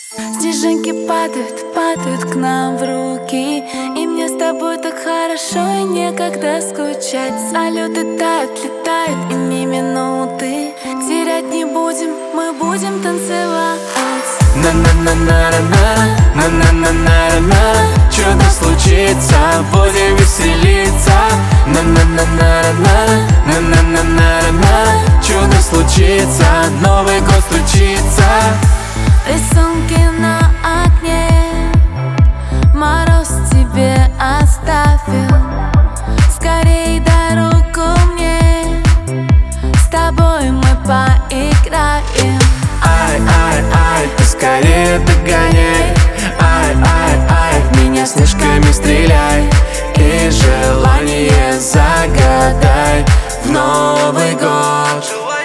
Снежинки падают, падают к нам в руки, и мне с тобой так хорошо и некогда скучать. Салюты тают, летают, и ни минуты терять не будем, мы будем танцевать. На-на-на-на-на-на, на-на-на-на-на, чудо случится, будем веселиться. На-на-на-на-на, на-на-на-на-на, чудо случится, Новый год стучится. Рисунки на окне мороз тебе оставил. Скорей дай руку мне, с тобой мы поиграем. Ай-ай-ай, ты скорее догоняй. Ай-ай-ай, в меня снежками стреляй. И желание загадай в Новый год.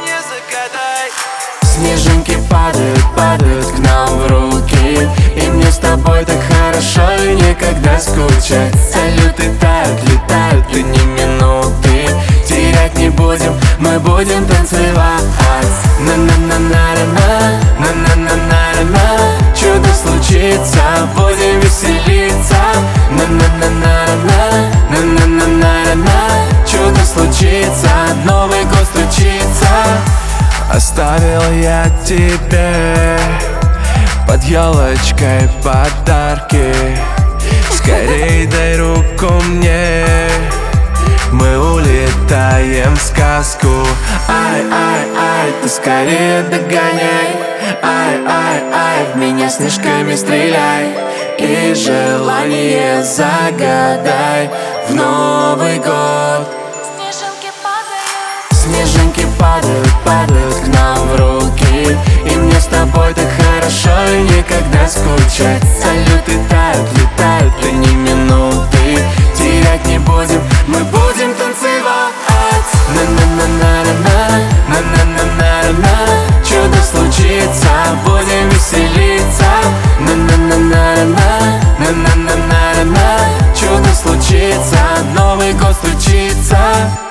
Снежинки падают, падают к нам в руки, и мне с тобой так хорошо и некогда скучать. Салюты тают, летают, и ни минуты терять не будем, мы будем танцевать. На-на-на-на-на, на-на-на-на-на, чудо случится, будем веселиться. На-на-на-на-на, на-на-на-на-на, чудо случится, Новый год стучится. Оставил я тебе под елочкой подарки. Скорей дай руку мне, мы улетаем в сказку. Ай-ай-ай, ты скорее догоняй. Ай-ай-ай, в меня снежками стреляй. И желание загадай в Новый год. Снежинки падают, падают к нам в руки, и мне с тобой так хорошо и некогда скучать. Салюты тают, летают, и ни минуты терять не будем, мы будем танцевать. На-на-на-на-на, на-на-на-на-на, чудо случится, будем веселиться. На-на-на-на-на, на-на-на-на-на, чудо случится, Новый год стучится.